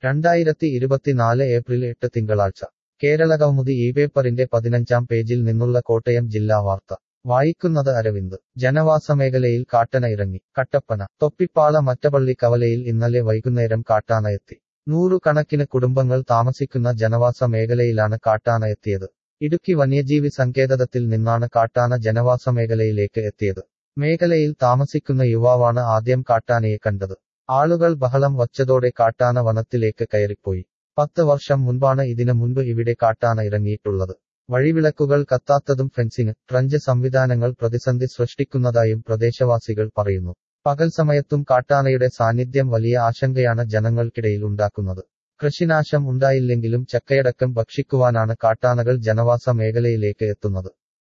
2024 April 8 തിങ്കളാഴ്ച കേരളകൗമുദി ഈ പേപ്പറിന്റെ 15-ാം പേജിൽ നിന്നുള്ള കോട്ടയം ജില്ലാ വാർത്ത വായിക്കുന്നത് അരവിന്ദ്. ജനവാസമേഖലയിൽ കാട്ടന ഇറങ്ങി. കട്ടപ്പന. തൊപ്പിപ്പാള മറ്റപള്ളി കവലയിൽ ഇന്നലെ വൈകുന്നേരം കാട്ടാന എത്തി. നൂറുകണക്കിന് കുടുംബങ്ങൾ താമസിക്കുന്ന ജനവാസ മേഖലയിലാണ് കാട്ടാന എത്തിയത്. ഇടുക്കി വന്യജീവി സങ്കേതത്തിൽ നിന്നാണ് കാട്ടാന ജനവാസമേഖലയിലേക്ക് എത്തിയത്. മേഖലയിൽ താമസിക്കുന്ന യുവാവാണ് ആദ്യം കാട്ടാനയെ കണ്ടത്. ആളുകൾ ബഹളം വച്ചതോടെ കാട്ടാന വനത്തിലേക്ക് കയറിപ്പോയി. 10 വർഷം മുൻപാണ് ഇതിനു മുൻപ് ഇവിടെ കാട്ടാന ഇറങ്ങിയിട്ടുള്ളത്. വഴിവിളക്കുകൾ കത്താത്തതും ഫെൻസിംഗ്, ട്രഞ്ച് സംവിധാനങ്ങൾ പ്രതിസന്ധി സൃഷ്ടിക്കുന്നതായും പ്രദേശവാസികൾ പറയുന്നു. പകൽ സമയത്തും കാട്ടാനയുടെ സാന്നിധ്യം വലിയ ആശങ്കയാണ് ജനങ്ങൾക്കിടയിൽ ഉണ്ടാക്കുന്നത്. കൃഷിനാശം ഉണ്ടായില്ലെങ്കിലും ചക്കയടക്കം ഭക്ഷിക്കുവാനാണ് കാട്ടാനകൾ ജനവാസ മേഖലയിലേക്ക് എത്തുന്നത്.